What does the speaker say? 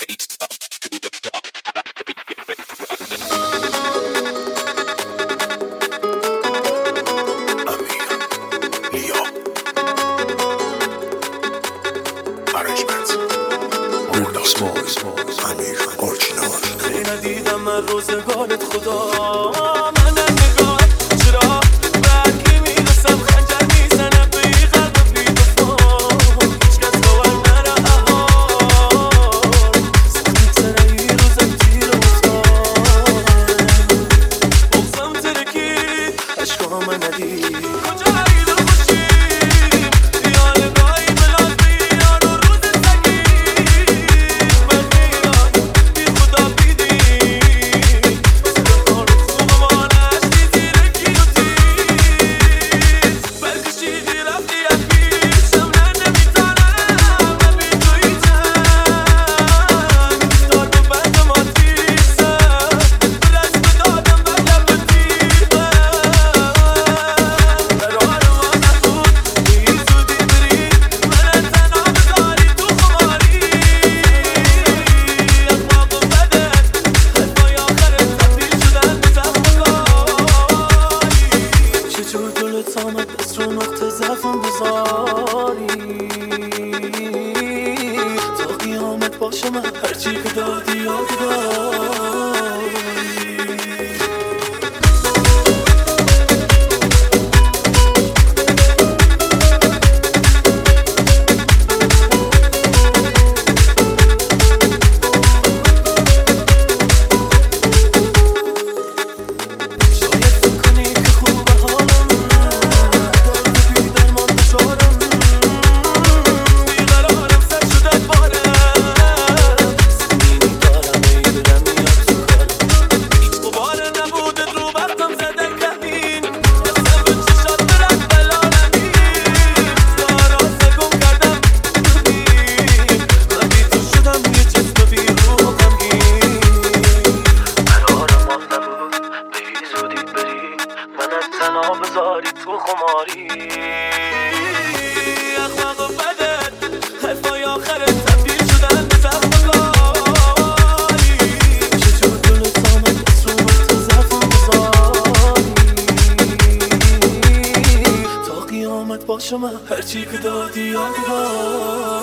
ندیدم من روزگارت خدا منم نگاه چرا برگی میرسم خنجر میزنم به این قلب بی وفا هیچ کس باور نره سخنی سر این روزم تیر افتاد بغزم ترکید عشقا من ندید کجا عید خوشیم یال نایی ملال بیان و روز سگیم من میان بی خدا بیدیم سر کار خوب مانش دیزی رکی و تیز برکشیدی رفتی از پیشم نه نمیتانم من بی توییتم دار به بندم آتیشم رسم دادم و لب تیغم قرار ما نبود بی زودی بری من تنها بذاری تو خماری اخلاق و بدت حرفای آخرت تبدیل شدن به زخم کاری چجور دلت آمد دست رو نقطه ضعفم بذاری تا قیامت باشه من هرچی که دادی یادگاری شاید فکر کنی که خوبه حالم درد بی درمان دچارم بیقرارم سر شدت بارم سنینی دارم ای دلم میاد تو کارم هیچ غباره نبودت رو وقتم زده کمین دستم به چشات برد بلالمین زارا سگم کردم ببین من بی تو شدم یه جسم بی روح و غمگین قرار ما نبود به این زودی بری منت تنها بذاری تو خماری اخلاق و بدت حرفای آخرت تبدیل شدن به زخم کاری چجور دلت آمد دست رو وقت ضعفم بذاری تا قیامت باشه من هرچی که دادی یادگار